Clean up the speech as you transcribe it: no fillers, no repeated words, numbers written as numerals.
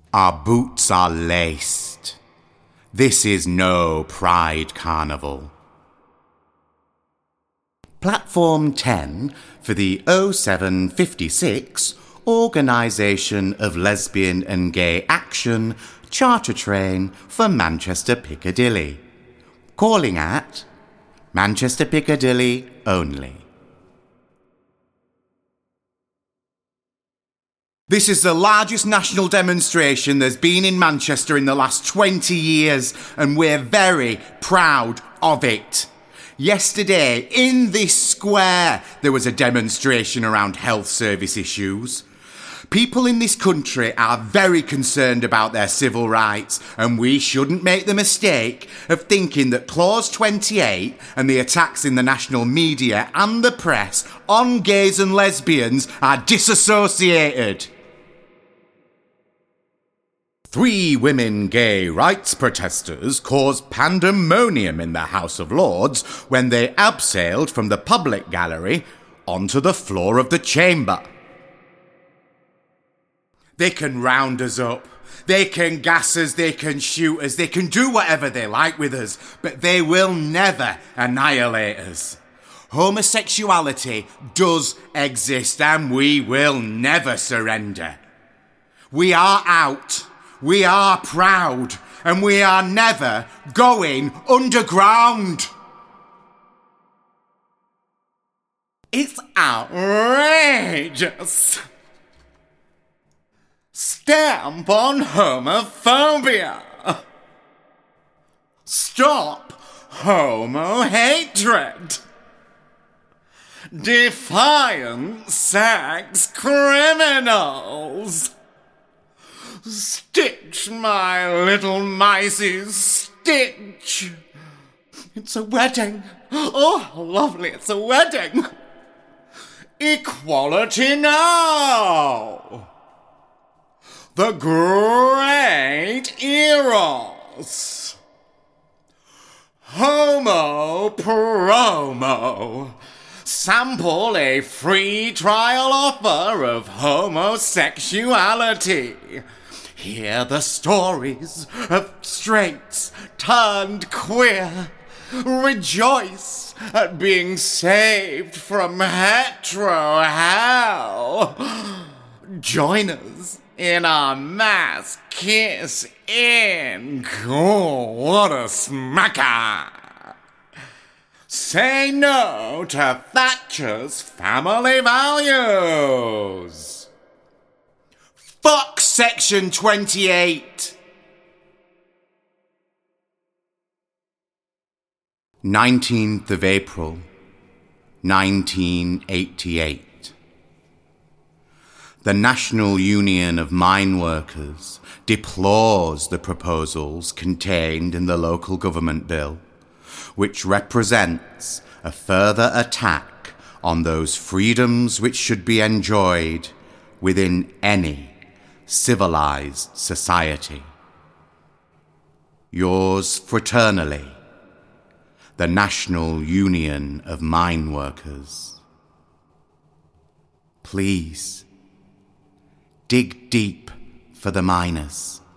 Our boots are laced. This is no Pride Carnival. Platform 10 for the 0756 Organisation of Lesbian and Gay Action charter train for Manchester Piccadilly. Calling at Manchester Piccadilly only. This is the largest national demonstration there's been in Manchester in the last 20 years, and we're very proud of it. Yesterday, in this square, there was a demonstration around health service issues. People in this country are very concerned about their civil rights, and we shouldn't make the mistake of thinking that Clause 28 and the attacks in the national media and the press on gays and lesbians are disassociated. 3 women gay rights protesters caused pandemonium in the House of Lords when they abseiled from the public gallery onto the floor of the chamber. They can round us up, they can gas us, they can shoot us, they can do whatever they like with us, but they will never annihilate us. Homosexuality does exist and we will never surrender. We are out. We are proud, and we are never going underground. It's outrageous. Stamp on homophobia. Stop homo-hatred. Defiant sex criminals. Stitch, my little mices, stitch. It's a wedding. Oh, how lovely, it's a wedding. Equality now. The great eros. Homo promo. Sample a free trial offer of homosexuality. Hear the stories of straights turned queer. Rejoice at being saved from hetero hell. Join us in our mass kiss in. Oh, what a smacker. Say no to Thatcher's family values. Fuck Section 28. 19th of April, 1988. The National Union of Mine Workers deplores the proposals contained in the Local Government Bill, which represents a further attack on those freedoms which should be enjoyed within any civilized society. Yours fraternally, the National Union of Mine Workers. Please, dig deep for the miners.